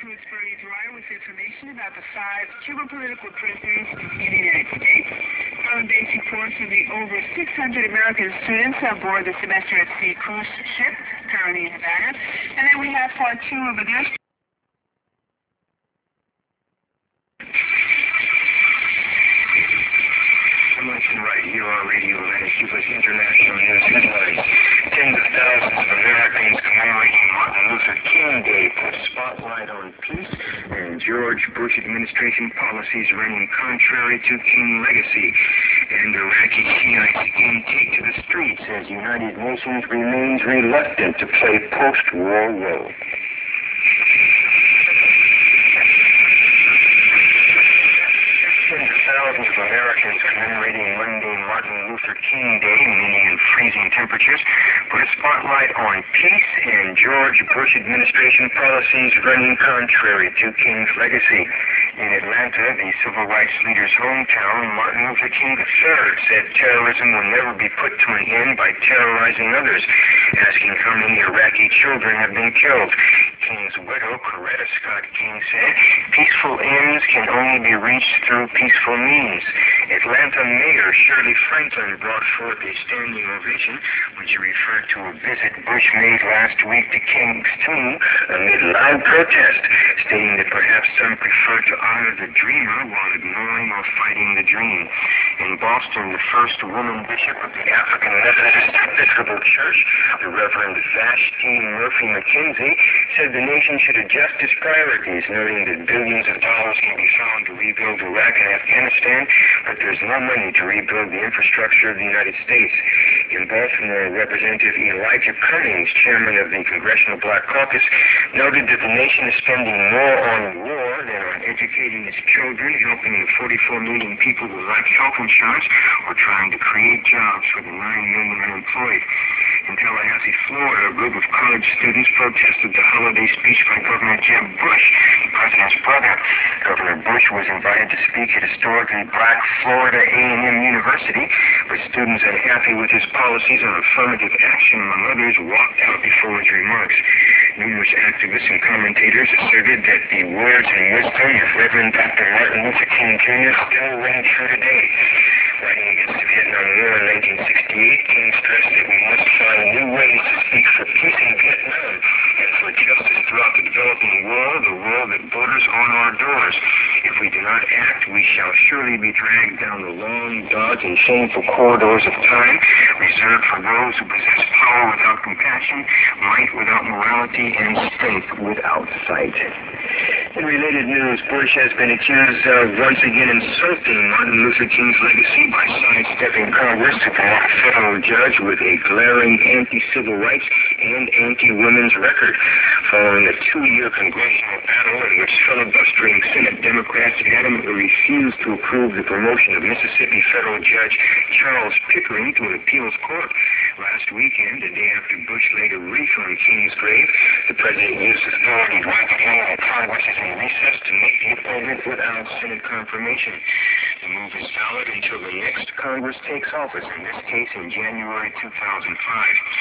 Cruz Bernie Dwyer with information about the 5 Cuban political prisoners in the United States. From basic reports of the over 600 American students aboard the Semester at Sea cruise ship currently in Havana. And then we have part 2 of the news. Right here on Radio Atlantic, Cuba's international news headlines. Tens of thousands of Americans commemorating Martin Luther King Day put a spotlight on peace and George Bush administration policies running contrary to King legacy. And Iraqi Shiites again take to the streets as United Nations remains reluctant to play post-war role. Thousands of Americans commemorating Monday Martin Luther King Day, meaning in freezing temperatures, put a spotlight on peace and George Bush administration policies running contrary to King's legacy. In Atlanta, the civil rights leader's hometown, Martin Luther King III said terrorism will never be put to an end by terrorizing others, asking how many Iraqi children have been killed. King's widow, Coretta Scott King, said peaceful ends can only be reached through peaceful means. Atlanta Mayor Shirley Franklin brought forth a standing ovation when she referred to a visit Bush made last week to King's tomb amid loud protest, stating that perhaps some prefer to honor the dreamer while ignoring or fighting the dream. In Boston, the first woman bishop of the African Methodist Episcopal Church, the Reverend Vashti Murphy McKenzie, said the nation should adjust its priorities, noting that billions of dollars can be found to rebuild Iraq and Afghanistan, but there's no money to rebuild the infrastructure of the United States. In Baltimore, Representative Elijah Cummings, chairman of the Congressional Black Caucus, noted that the nation is spending more on war than on educating its children, helping the 44 million people who lack health insurance, or trying to create jobs for the 9 million unemployed. In Tallahassee, Florida, a group of college students protested the holiday speech by Governor Jeb Bush, the president's brother. Governor Bush was invited to speak at historically black Florida A&M University, but students unhappy with his policies on affirmative action, among others, walked out before his remarks. Numerous activists and commentators asserted that the words and wisdom of Reverend Dr. Martin Luther King Jr. still ring true today. Writing against the Vietnam War in 1968, King stressed that we must find new ways to speak for peace in Vietnam and for justice throughout the developing world, the world that borders on our doors. If we do not act, we shall surely be dragged down the long, dark, and shameful corridors of time, reserved for those who possess power without compassion, might without morality, and strength without sight. In related news, Bush has been accused of once again insulting Martin Luther King's legacy by sidestepping Congress to promote a federal judge with a glaring anti-civil rights and anti-women's record, following a 2-year congressional battle in which filibustering Senate Democrats adamantly refused to approve the promotion of Mississippi federal judge Charles Pickering to an appeals court. Last weekend, the day after Bush laid a wreath on King's grave, the president used his authority to recommend that Congress is in recess to make the appointment without Senate confirmation. The move is valid until the next Congress takes office, in this case in January 2005.